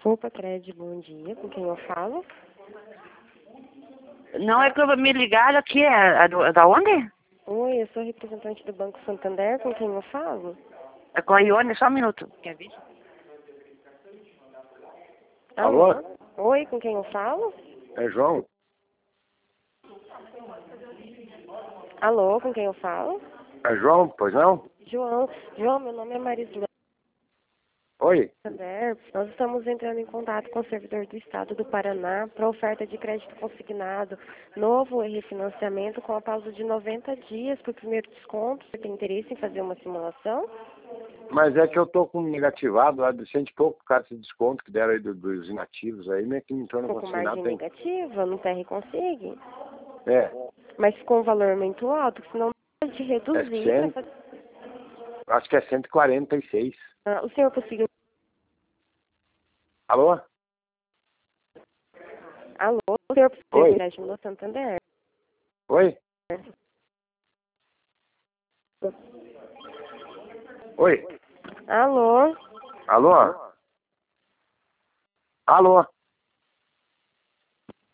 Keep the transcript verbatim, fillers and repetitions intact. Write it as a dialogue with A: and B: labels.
A: Opa, Cred, bom dia. Com quem eu falo?
B: Não, é que eu me ligaram aqui, é, é do- é da onde?
A: Oi, eu sou representante do Banco Santander. Com quem eu falo?
B: É com a Ione, só um minuto. Quer ver?
C: Alô?
A: Oi, com quem eu falo?
C: É João?
A: Alô, com quem eu falo?
C: É João, pois não?
A: João. João, meu nome é Marisla
C: Oi?
A: Santander. Nós estamos entrando em contato com o servidor do Estado do Paraná para oferta de crédito consignado novo e refinanciamento com a pausa de noventa dias para o primeiro desconto. Você tem interesse em fazer uma simulação?
C: Mas é que eu tô com um negativado lá de cento e pouco por causa desse desconto que deram aí do- dos inativos aí, né? Que não entrou no
A: Ficou com margem
C: consignado tem.
A: negativa no P R Consigne?
C: É,
A: Mas ficou um valor muito alto, senão pode reduzir.
C: É cem.
A: pra fazer-
C: acho que é cento e quarenta e seis.
A: Ah, o senhor conseguiu...
C: Alô?
A: Alô, o senhor conseguiu
C: Oi?
A: empréstimo no Santander?
C: Oi? Oi?
A: Alô?
C: Alô? Alô?